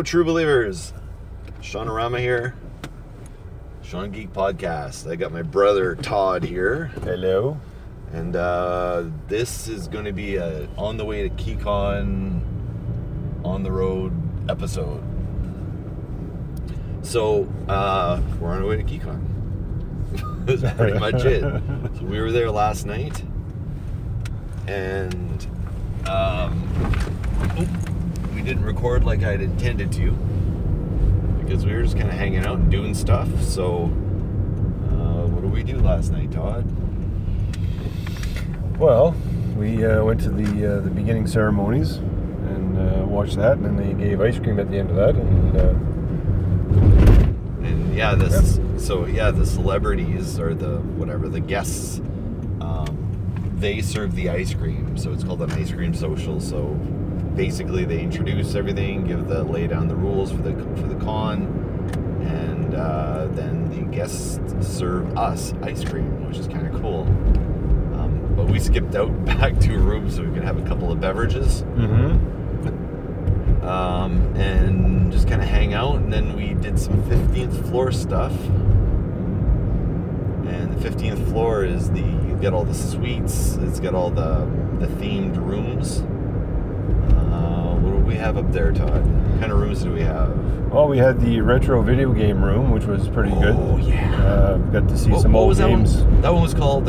true believers. Seanorama here. Sean Geek Podcast. I got my brother Todd here. Hello. And this is going to be a on the way to KeyCon on the road episode. So we're on our way to KeyCon. That's pretty much it. So we were there last night, and we didn't record like I'd intended to, because we were just kind of hanging out and doing stuff. So what did we do last night, Todd? Well, we went to the beginning ceremonies and watched that, and then they gave ice cream at the end of that, and yeah, this. Yep. So yeah, the celebrities or the guests, they serve the ice cream. So it's called an ice cream social. So basically, they introduce everything, lay down the rules for the con, and then the guests serve us ice cream, which is kind of cool. But we skipped out back to a room so we could have a couple of beverages. And just kind of hang out. And then we did some 15th floor stuff. And the 15th floor is you get all the suites. It's got all the themed rooms. What do we have up there, Todd? What kind of rooms do we have? Well, we had the retro video game room, which was pretty good. Oh, yeah. Got to see some old games. That one was called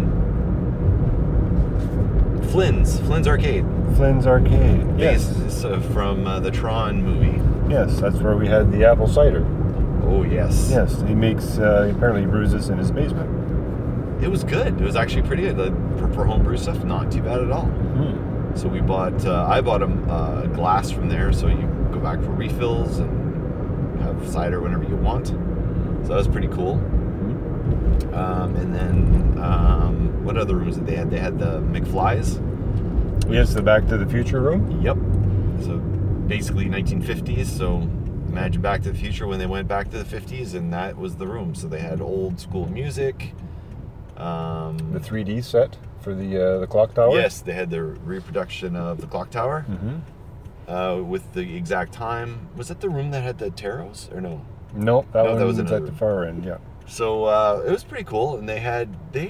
Flynn's Arcade. Flynn's Arcade. Yes. From the Tron movie. Yes, that's where we had the apple cider. Oh, yes. Yes, he makes, apparently he brews this in his basement. It was good. It was actually pretty good. For homebrew stuff, not too bad at all. Mm-hmm. So I bought a glass from there, so you go back for refills and have cider whenever you want. So that was pretty cool. And then, what other rooms did they have? They had the McFly's. Yes, the Back to the Future room. Yep. So basically 1950s. So imagine Back to the Future when they went back to the 50s, and that was the room. So they had old school music. The 3D set for the clock tower. Yes, they had the reproduction of the clock tower. With the exact time. Was that the room that had the tarots, or no? No, that was at the far end. Yeah. So it was pretty cool, and they had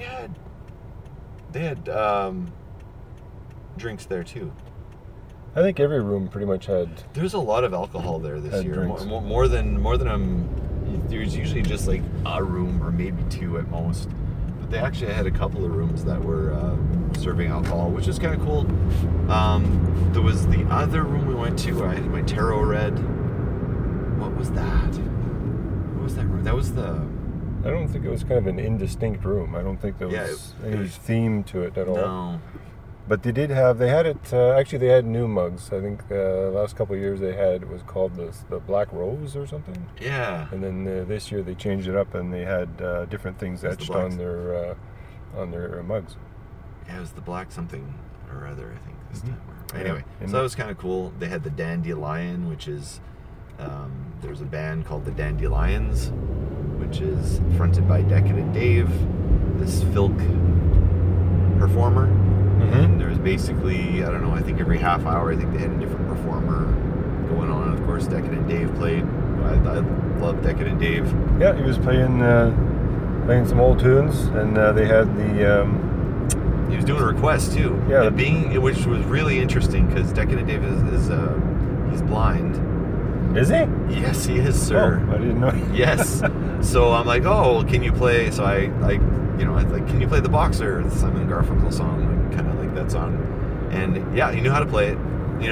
drinks there too. I think every room pretty much had. There's a lot of alcohol there this year. Drinks. More than there's usually just like a room or maybe two at most. But they actually had a couple of rooms that were serving alcohol, which is kind of cool. There was the other room we went to. I had my tarot read. What was that? What was that room? That was the. I don't think it was kind of an indistinct room. I don't think there was any theme to it at all. No. But they had it, actually they had new mugs. I think the last couple of years it was called the Black Rose or something. Yeah. And then this year they changed it up and they had different things etched on their mugs. Yeah, it was the Black something or other, I think, this time. Anyway, yeah. So that was kind of cool. They had the Dandelion, which is, there's a band called the Dandelions, which is fronted by Decadent Dave, this Filk performer. And there's basically, I don't know, I think every half hour, I think they had a different performer going on. And of course, Decadent Dave played. I love Decadent Dave. Yeah, he was playing some old tunes, and they had he was doing a request too. Yeah. Which was really interesting, because Decadent Dave is he's blind. Is he? Yes, he is, sir. Oh, I didn't know. Yes. So I'm like, oh, can you play? So I like, can you play the Boxer, the Simon & Garfunkel song? Kind of like that song. And yeah, he knew how to play it. He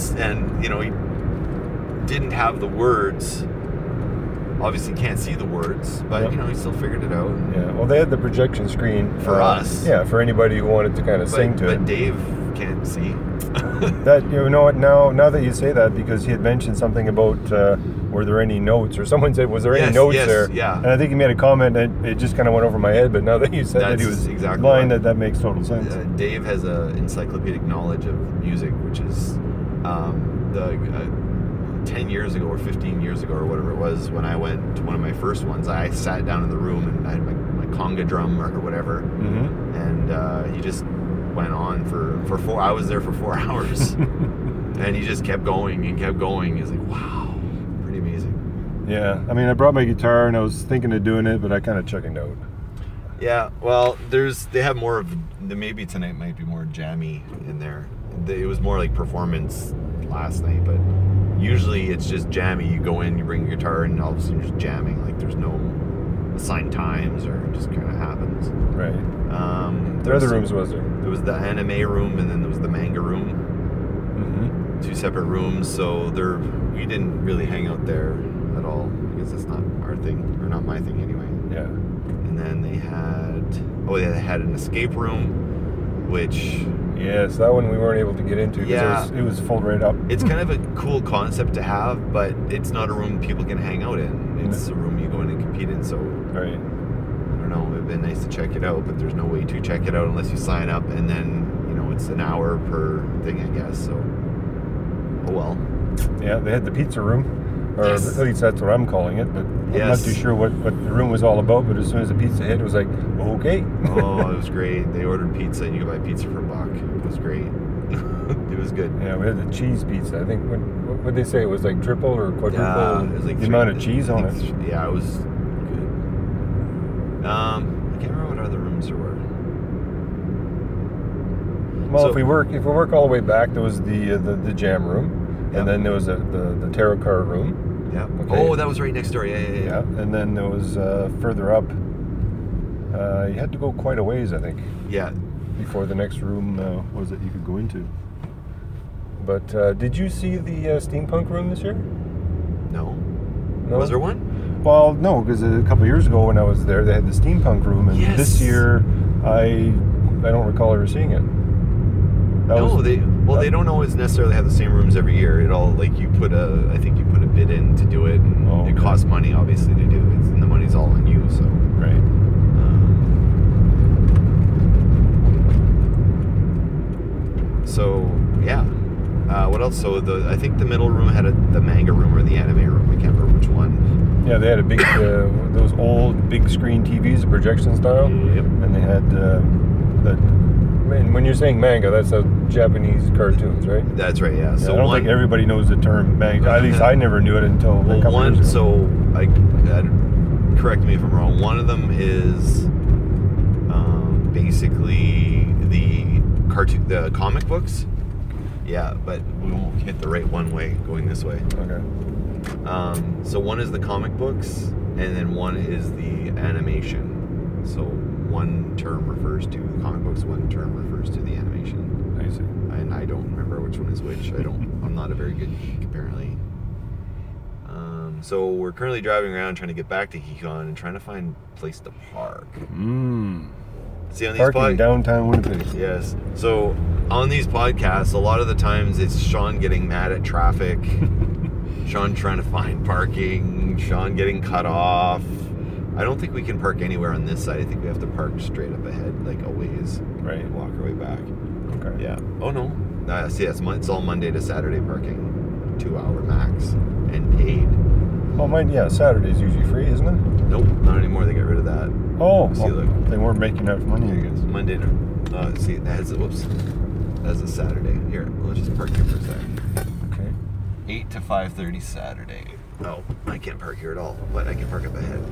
didn't have the words. Obviously can't see the words, but he still figued it out. Yeah. Well, they had the projection screen for us. Yeah, for anybody who wanted to kind of sing to it. But Dave can't see. That what now that you say that, because he had mentioned something about were there any notes, or someone said, was there any notes there? Yeah. And I think he made a comment and it just kind of went over my head, but now that you said that he was blind, that makes total sense. Dave has an encyclopedic knowledge of music, which is 10 years ago or 15 years ago or whatever it was, when I went to one of my first ones, I sat down in the room and I had my conga drum or whatever, and he just went on for 4 I was there for 4 hours. And he just kept going and kept going. He's like, wow. Yeah, I mean, I brought my guitar and I was thinking of doing it, but I kind of chickened out. Yeah, well, they have more of maybe tonight might be more jammy in there. It was more like performance last night, but usually it's just jammy. You go in, you bring your guitar, and all of a sudden you're just jamming. Like there's no assigned times, or it just kind of happens. Right. What other rooms was there? There was the anime room, and then there was the manga room. Mm-hmm. 2 separate rooms, so we didn't really hang out there at all. I guess that's not our thing, or not my thing anyway. Yeah. And then they had an escape room, which... Yes, that one we weren't able to get into because it was full right up. It's kind of a cool concept to have, but it's not a room people can hang out in. It's a room you go in and compete in, so... Right. I don't know, it'd been nice to check it out, but there's no way to check it out unless you sign up, and then, it's an hour per thing, I guess, so... Oh well. Yeah, they had the pizza room, or Yes. at least that's what I'm calling it, but I'm not too sure what the room was all about, but as soon as the pizza hit, it was like, okay. Oh, it was great. They ordered pizza, and you could buy pizza for $1. It was great. It was good. Yeah, we had the cheese pizza. I think, what did they say? It was like triple or quadruple It was like the amount of cheese on it. Yeah, it was good. I can't remember what other rooms there were. Well, if we work all the way back, there was the jam room, and then there was the tarot card room. Yeah. Okay. Oh, that was right next door. Yeah. And then there was further up. You had to go quite a ways, I think. Yeah. Before the next room was that you could go into. But did you see the steampunk room this year? No. No. Was there one? Well, no, because a couple of years ago when I was there, they had the steampunk room, and this year I don't recall ever seeing it. They don't always necessarily have the same rooms every year. It all I think you put a bid in to do it, and it costs money obviously to do it, and the money's all on you. So right. So yeah. What else? So I think the middle room had the manga room or the anime room. I can't remember which one. Yeah, they had a big those old big screen TVs, the projection style. Yep. And they had when you're saying manga, that's Japanese cartoons, right? That's right, yeah. So I don't think everybody knows the term manga. At least I never knew it until a couple years ago. So correct me if I'm wrong. One of them is basically the comic books. Yeah, but we won't hit the right one way going this way. Okay. So one is the comic books, and then one is the animation. So one term refers to the comic books, one term refers to the animation. I see. And I don't remember which one is which. I'm not a very good geek, apparently. So we're currently driving around trying to get back to Hikon and trying to find a place to park. See, on these Parking downtown Winnipeg. Yes. So on these podcasts, a lot of the times it's Sean getting mad at traffic, Sean trying to find parking, Sean getting cut off. I don't think we can park anywhere on this side. I think we have to park straight up ahead, like a ways. Right. Walk our way back. Okay. Yeah. Oh no. See, it's all Monday to Saturday parking, 2 hour max, and paid. Oh, Saturday's usually free, isn't it? Nope, not anymore. They got rid of that. Oh, See, look. They weren't making enough money, I guess. Monday to see, that's a Saturday. Here, let's just park here for a second. Okay. 8 to 5:30 Saturday. Oh, I can't park here at all, but I can park up ahead.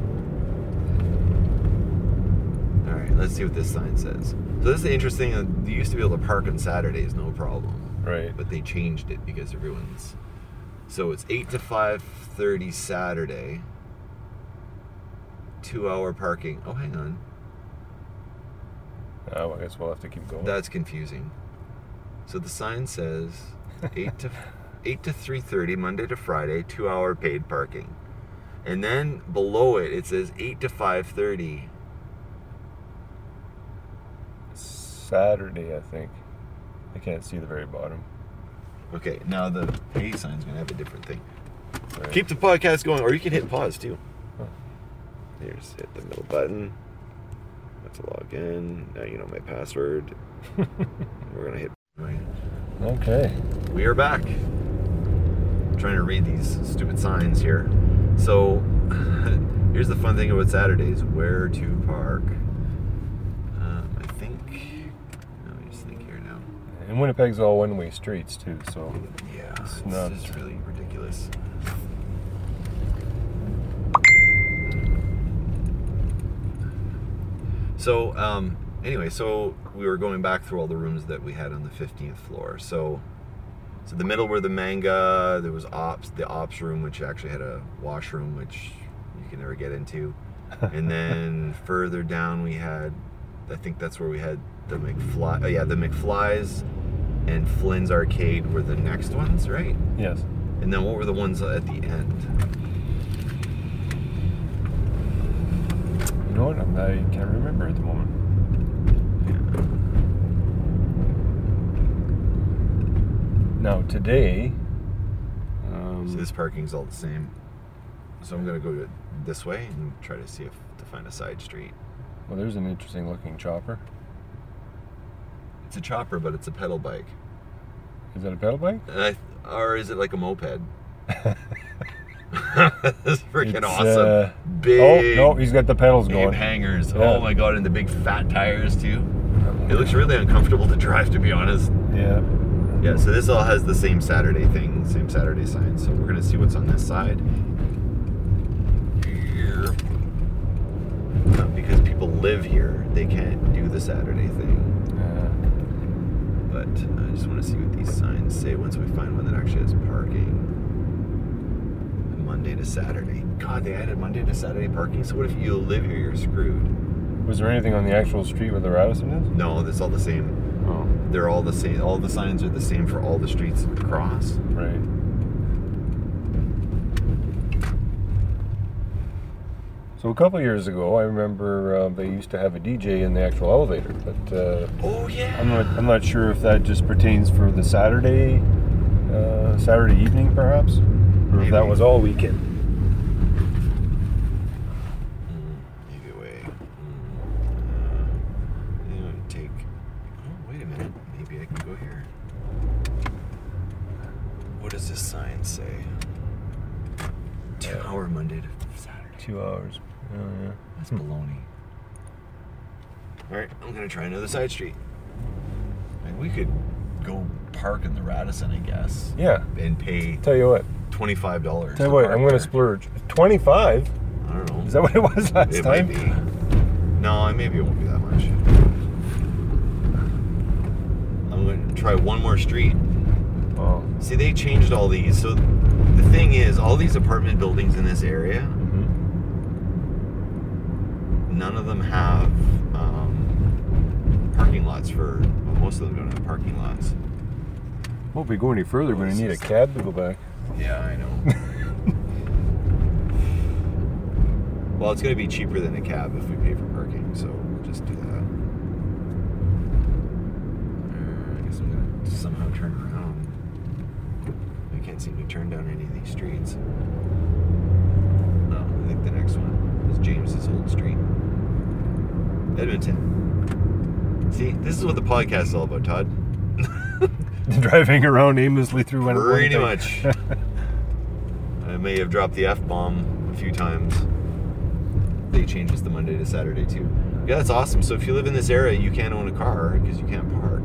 All right, let's see what this sign says. So this is interesting. You used to be able to park on Saturdays, no problem. Right. But they changed it because everyone's... So it's 8 to 5:30 Saturday. 2 hour parking. Oh, hang on. Oh, I guess we'll have to keep going. That's confusing. So the sign says 8 to 3:30 Monday to Friday, 2 hour paid parking. And then below it says 8 to 5:30 Saturday, I think. I can't see the very bottom. Okay, now the pay sign's gonna have a different thing. Right. Keep the podcast going, or you can hit pause too. Here, just hit the middle button. Let's log in. Now you know my password. We're gonna hit. Okay. We are back. I'm trying to read these stupid signs here. So, here's the fun thing about Saturdays: where to park. I think. Let me just think here now. And Winnipeg's all one-way streets too, so yeah, it's it's not just really ridiculous. So, anyway, so we were going back through all the rooms that we had on the 15th floor. So the middle were the manga. There was the ops room, which actually had a washroom, which you can never get into. And then further down we had, I think that's where we had the McFly. Oh yeah, the McFly's and Flynn's Arcade were the next ones, right? Yes. And then what were the ones at the end? You know what? I can't remember at the moment. Now today, So this parking's all the same. So I'm gonna go this way and try to see to find a side street. well, there's an interesting looking chopper. It's a chopper, but it's a pedal bike. Is that a pedal bike? Or is it like a moped? That's freaking It's, awesome. Oh Big. no, he's got the pedals Big going. hangers. Yeah. Oh my god, and the big fat tires too. It looks really uncomfortable to drive, to be honest. Yeah. Yeah, so this all has the same Saturday thing, same Saturday sign. So we're gonna see what's on this side. Here. Because people live here, they can't do the Saturday thing. But I just want to see what these signs say once we find one that actually has parking. Monday to Saturday. God, they added Monday to Saturday parking. So what if you live here, you're screwed? Was there anything on the actual street where the Radisson is? No, it's all the same. Oh, They're all the same. All the signs are the same for all the streets across. right. So a couple years ago, I remember they used to have a DJ in the actual elevator, but Oh yeah. I'm not sure if that just pertains for the Saturday evening, perhaps, or if that Maybe. was all weekend. Maybe away. Take. Oh, wait a minute. Maybe I can go here. What does this sign say? 2 hour Monday to Saturday. 2 hours. Oh yeah. That's baloney. Alright, I'm gonna try another side street. Like, we could go park in the Radisson, I guess. Yeah. And pay Tell you what. $25. Tell you what. I'm going to there. splurge. 25. I don't know. Is that what it was last It time? might be. No, maybe it won't be that much. I'm going to try one more street. Oh. See, they changed all these. So the thing is, all these apartment buildings in this area, Mm-hmm. none of them have parking lots for. Well, most of them don't have parking lots. Well, if we go any further, we're going to need a cab to go back. Yeah, I know. Well, it's going to be cheaper than a cab if we pay for parking, so we'll just do that. I guess I'm going to somehow turn around. I can't seem to turn down any of these streets. No, I think the next one is James's old street. Edmonton. See, this is what the podcast is all about, Todd. Driving around aimlessly through one. Pretty much. I may have dropped the F-bomb a few times. They changed this to Monday to Saturday too. Yeah, that's awesome. So if you live in this area, you can't own a car because you can't park.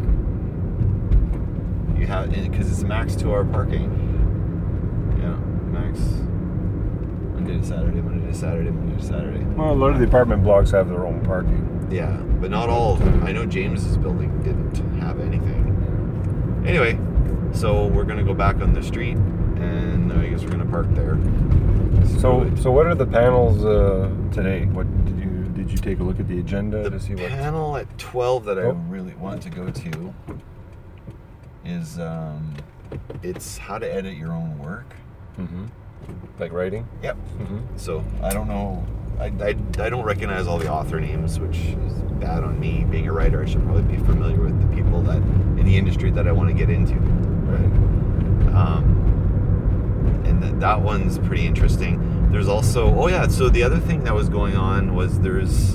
You have, because it's max 2 hour parking. Yeah, max Monday to Saturday, Monday to Saturday, Monday to Saturday. Well, a lot of the apartment blocks have their own parking. Yeah, but not all of them. I know James's building didn't have anything. Anyway, so we're gonna go back on the street, and I guess we're gonna park there. So what are the panels today? What did you take a look at the agenda The to see what? panel at 12 that I Oh. really want to go to is it's how to edit your own work. Mm-hmm. Like writing. Yep. Mm-hmm. So I don't know. I don't recognize all the author names, which is bad on me. Being a writer, I should probably be familiar with the people that in the industry that I want to get into. Right. And that one's pretty interesting. There's also, oh yeah, so the other thing that was going on was there was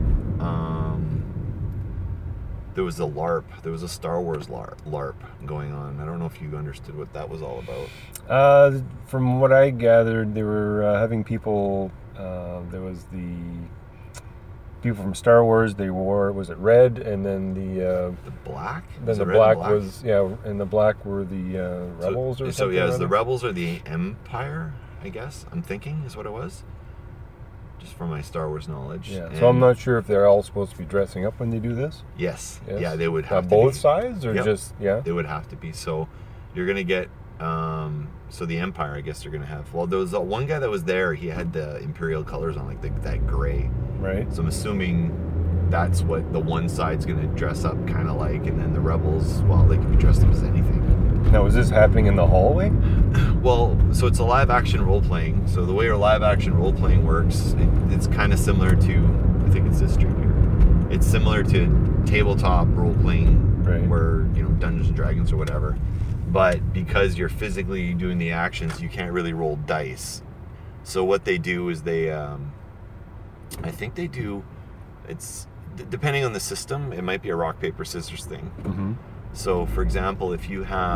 a LARP. There was a Star Wars LARP going on. I don't know if you understood what that was all about. From what I gathered, they were having people. There was the people from Star Wars. They wore, was it red, and then The black? then Was the it red and black was, yeah, and the black were the rebels or So something. yeah, or the other? rebels are the Empire, I guess. I'm thinking is what it was. just from my Star Wars knowledge. Yeah. And So I'm not sure if they're all supposed to be dressing up when they do this. Yes. Yes? Yeah, they would have to both be. sides, or Yep. just They would have to be. So you're gonna get. So the Empire, I guess they're gonna have. Well, there was one guy that was there. He had the Imperial colors on, like that gray. right? So I'm assuming that's what the one side's gonna dress up kind of like, and then the Rebels, well, they can be dressed up as anything. Now, is this happening in the hallway? Well, so it's a live action role playing. So the way our live action role playing works, it's kind of similar to, I think it's this stream here. It's similar to tabletop role playing, Right. where Dungeons and Dragons or whatever. But because you're physically doing the actions, you can't really roll dice. So what they do is they, I think they do. It's depending on the system. It might be a rock paper scissors thing. Mm-hmm. So, for example, if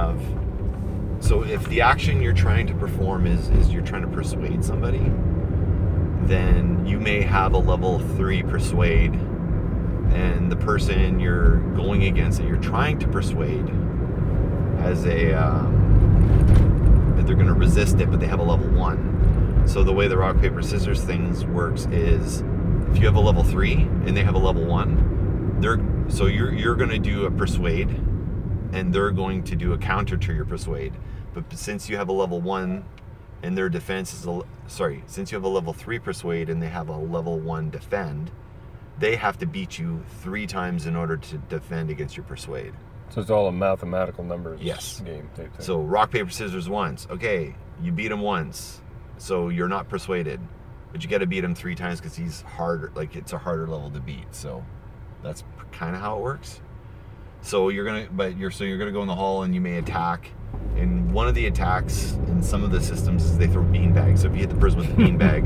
the action you're trying to perform is you're trying to persuade somebody, then you may have a level 3 persuade, and the person you're going against that you're trying to persuade has they're going to resist it, but they have a level 1. So the way the rock paper scissors things works is, if you have a level 3 and they have a level 1, you're going to do a persuade, and they're going to do a counter to your persuade. But since you have a level 1 and their defense is since you have a level 3 persuade and they have a level 1 defend, they have to beat you 3 times in order to defend against your persuade. So it's all a mathematical numbers Yes. game type thing. So rock, paper, scissors once. Okay, you beat him once, so you're not persuaded. But you got to beat him 3 times because he's harder. Like, it's a harder level to beat. So that's kind of how it works. So you're gonna go in the hall and you may attack. And one of the attacks in some of the systems is they throw beanbags. So if you hit the person with the beanbag,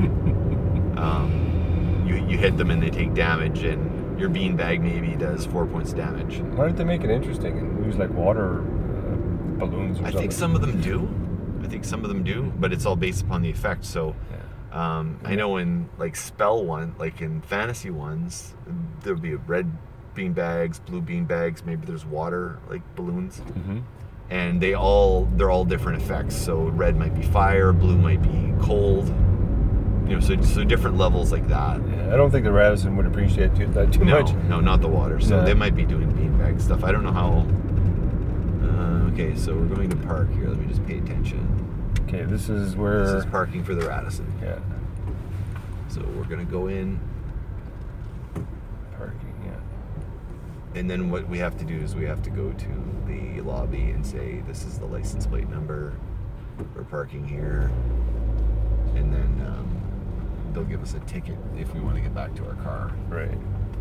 you hit them and they take damage, and your beanbag maybe does 4 points damage. Why don't they make it interesting and use like water balloons or I something? think some of them do, but it's all based upon the effect. So I know in like spell one, like in fantasy ones, there'll be red beanbags, blue beanbags, maybe there's water like balloons. Mm-hmm. And they're all different effects. So red might be fire, blue might be cold. So different levels like that. Yeah, I don't think the Radisson would appreciate that too much. No, not the water. So No. they might be doing beanbag stuff. I don't know how. Okay, so we're going to park here. Let me just pay attention. Okay, this is where. This is parking for the Radisson. Yeah, So we're gonna go in, parking. Yeah. and then what we have to do is we have to go to the lobby and say, this is the license plate number. We're parking here, and then they'll give us a ticket if we want to get back to our car. Right.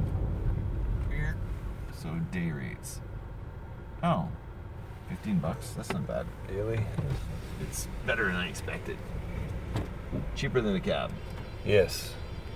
So day rates. Oh, $15. That's not bad. Daily. It's better than I expected. Cheaper than a cab. Yes.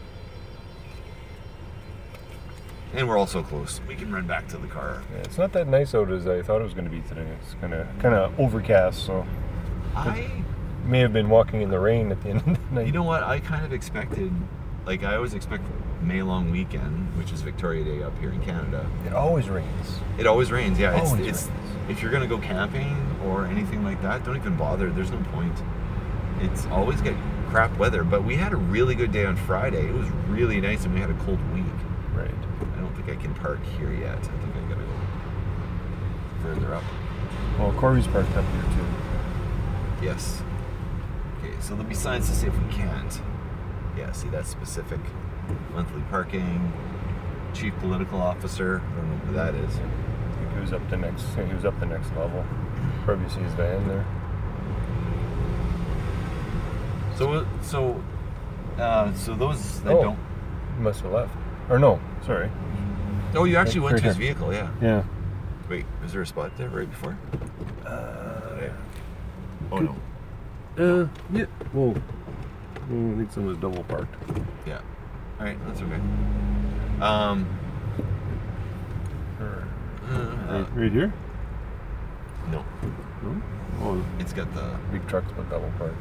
And we're also close. We can run back to the car. Yeah, it's not that nice out as I thought it was going to be today. It's kind of overcast, so I may have been walking in the rain at the end of the night. You know what? I kind of expected, like I always expect May long weekend, which is Victoria Day up here in Canada. It always rains. It always rains, yeah. Always It's rains. if you're gonna go camping or anything like that, don't even bother. There's no point. It's always get crap weather. But we had a really good day on Friday. It was really nice, and we had a cold week. Right. I don't think I can park here yet. I think I gotta go further up. Well, Corey's parked up here too. Yes. Okay, so there'll be signs to say if we can't. Yeah, see, that's specific. Monthly parking, chief political officer. I don't know who that is. I think he was up the next level. Probably see his van there. So those that Oh. don't. He must have left. Or no, sorry. Oh, you actually went Right to his here. vehicle, yeah. Yeah. Wait, is there a spot there right before? Yeah. Oh no. Yeah. Whoa. I think someone's double parked. Yeah. All right, that's okay. Right here? No, No? Oh, it's got the. big trucks but double parked.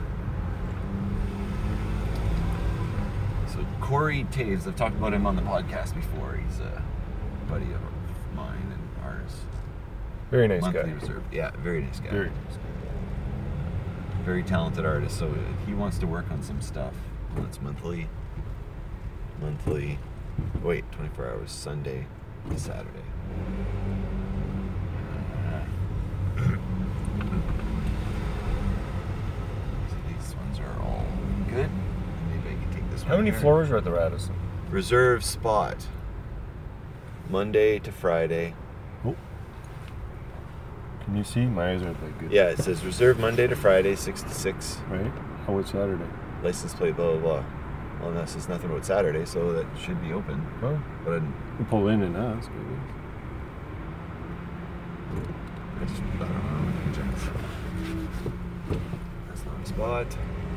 So Corey Taves, I've talked about him on the podcast before. He's a buddy of mine and ours. Very nice Monthly guy. reserve. Yeah, very nice guy. Very nice guy. Very talented artist. So he wants to work on some stuff. It's monthly. monthly. Wait, 24 hours, Sunday to Saturday. So these ones are all good. Maybe I can take this one. How many here. floors are at the Radisson? Reserve spot. Monday to Friday. Oh. Can you see? My eyes aren't that good. Yeah, it says reserve Monday to Friday, 6 to 6. Right? How about Saturday? License plate, blah, blah, blah. Well, that says nothing about Saturday, so that should be open. Oh. But You pull in and ask, maybe. I don't know. I can check. That's not a spot.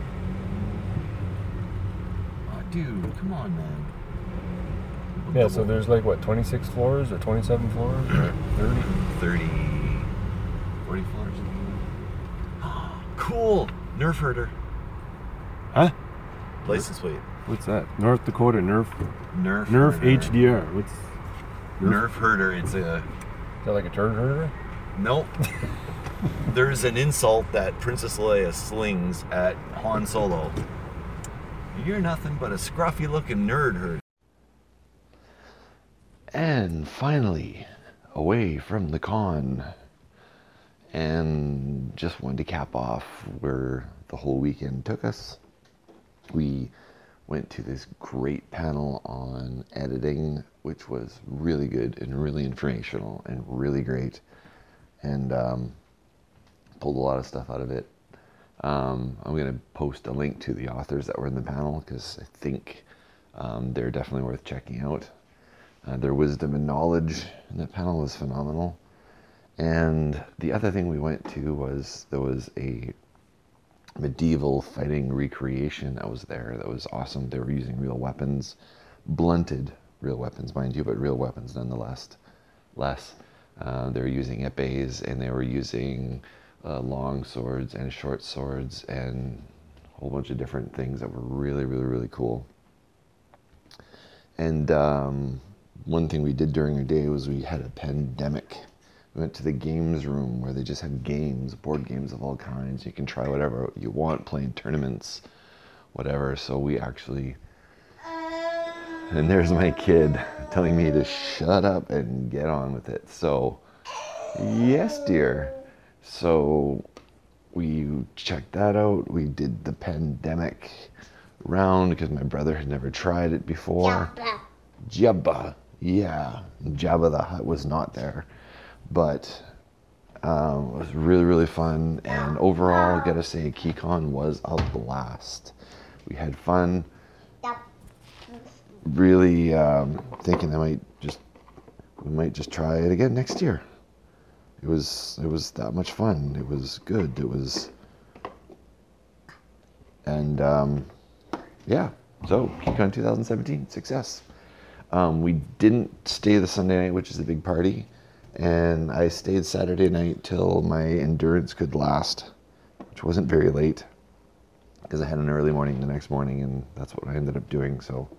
Oh, dude, come on, man. Yeah, so there's like, what, 26 floors or 27 floors or 30? 30, 40 floors. Cool! Nerf herder. Huh? License plate. What's that? North Dakota Nerf Nerf herder. HDR. What's Nerf herder. It's a... Is that like a turd herder? Nope. There's an insult that Princess Leia slings at Han Solo. You're nothing but a scruffy looking nerd herder. And finally, away from the con. And just wanted to cap off where the whole weekend took us. We went to this great panel on editing, which was really good and really informational and really great. And pulled a lot of stuff out of it. I'm going to post a link to the authors that were in the panel because I think they're definitely worth checking out. Their wisdom and knowledge in that panel was phenomenal. And the other thing we went to was there was a medieval fighting recreation that was there. That was awesome. They were using real weapons, blunted real weapons, mind you, but real weapons nonetheless. They were using epées and they were using long swords and short swords and a whole bunch of different things that were really, really, really cool. And one thing we did during our day was we had a pandemic. We went to the games room where they just had games, board games of all kinds. You can try whatever you want, playing tournaments, whatever. So we actually, and there's my kid telling me to shut up and get on with it. So, yes, dear. So we checked that out. We did the pandemic round because my brother had never tried it before. Jabba. Yeah, Jabba the Hutt was not there. But it was really, really fun. And overall, I gotta say, KeyCon was a blast. We had fun. Really thinking we might just try it again next year. It was that much fun. It was good. It was, and yeah. So KeyCon 2017 success. We didn't stay the Sunday night, which is a big party. And I stayed Saturday night till my endurance could last, which wasn't very late because I had an early morning the next morning, and that's what I ended up doing. So,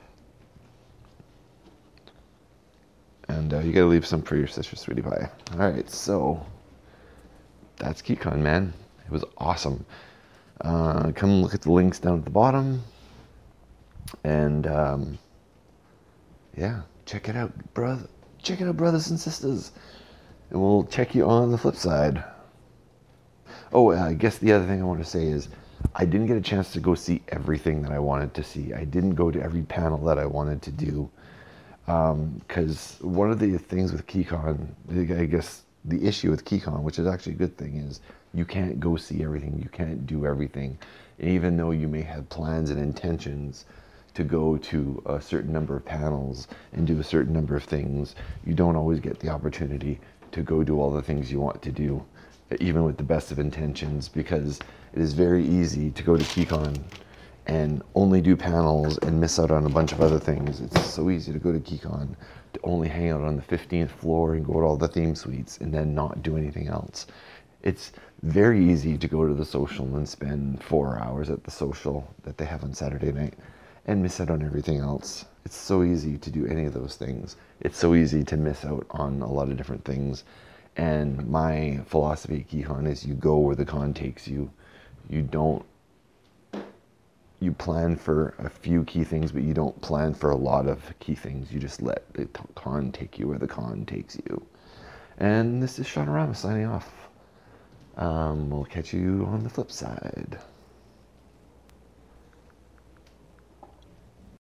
and you gotta leave some for your sister, sweetie pie. All right, so that's KeyCon, man. It was awesome. Come look at the links down at the bottom, and yeah, check it out, brother. Check it out, brothers and sisters. And we'll check you on the flip side. Oh, I guess the other thing I want to say is I didn't get a chance to go see everything that I wanted to see. I didn't go to every panel that I wanted to do. Because one of the things with KeyCon, I guess the issue with KeyCon, which is actually a good thing, is you can't go see everything. You can't do everything. And even though you may have plans and intentions to go to a certain number of panels and do a certain number of things, you don't always get the opportunity to go do all the things you want to do, even with the best of intentions, because it is very easy to go to KeyCon and only do panels and miss out on a bunch of other things. It's so easy to go to KeyCon to only hang out on the 15th floor and go to all the theme suites and then not do anything else. It's very easy to go to the social and spend 4 hours at the social that they have on Saturday night and miss out on everything else. It's so easy to do any of those things. It's so easy to miss out on a lot of different things. And my philosophy at KeyCon is you go where the con takes you. You don't you plan for a few key things, but you don't plan for a lot of key things. You just let the con take you where the con takes you. And this is Sean Ramos signing off. We'll catch you on the flip side.